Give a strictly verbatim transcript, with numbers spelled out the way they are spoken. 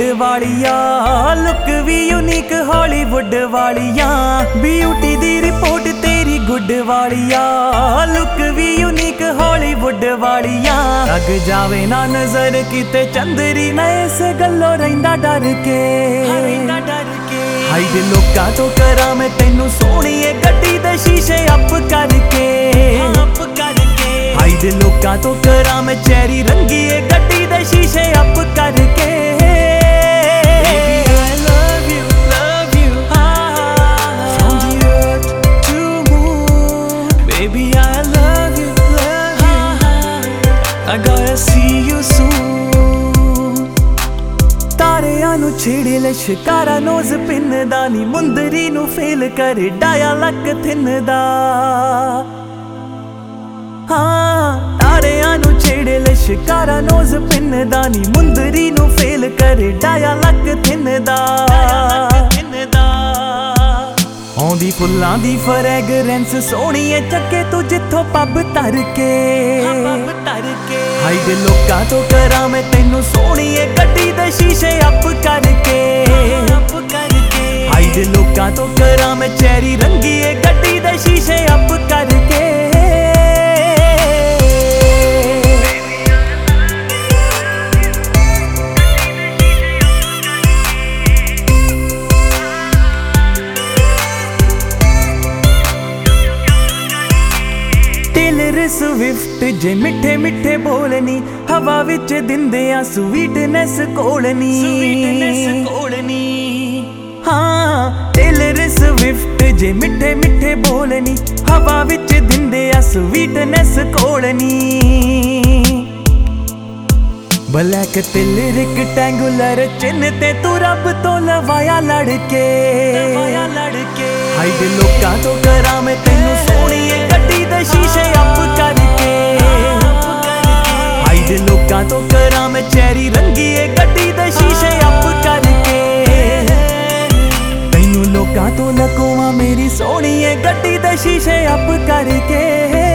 Hollywood वालिया look भी unique Hollywood वालिया ब्यूटी दी रिपोर्ट तेरी गुड वालिया लुक भी यूनिक हॉलीवुड वालिया लग जावे ना नजर किते चंदरी ना इस गल्लों रहिंदा डर के हाइड लोकां तो करा मैं तैनू सोहणीए गड्डी दे शीशे अप करके अप करके हाइड लोकां तो करा मैं चेरी रंगीए गड्डी दे शीशे अप करके I gotta see you soon तारियां नू छेड़े लश्कारा नोज पिनदा नी मुंदरी नू फेल करे डाया लक थिनदा हाँ तारियां नू छेड़े लश्कारा नोज पिनदा नी मुंदरी नू फेल करे डाया लक थिनदा आउंदी फुल्लां दी फ्रैगरेंस सोहणीए चक्के तू जिथों पब तर के हाइड लोकां तो करा मैं तैनू सोहणीए गड्डी दे शीशे अप करके हाइड लोकां तो करा मैं चेरी रंगीए गड्डी दे शीशे अप करके स्विफ्ट जे मिठे मिठे बोलनी हवा विच दिंदे आ स्वीटनेस कोलनी हाँ टेलर स्विफ्ट जे मिठे मिठे बोलनी हवा विच दिंदे आ स्वीटनेस कोलनी ब्लैक तिल रेक्टेंगुलर चिन्ह ते तू रब तो लवाया लड़के हाइड लोकां तो करा मैं तैनू सोहणीए गड्डी दे शीशे अप करके हाइड लोकां तो करा मैं चेरी रंगीए गड्डी दे शीशे अप करके तैनू लोकां तो लकोवां मेरी सोहणीए गड्डी दे शीशे अप करके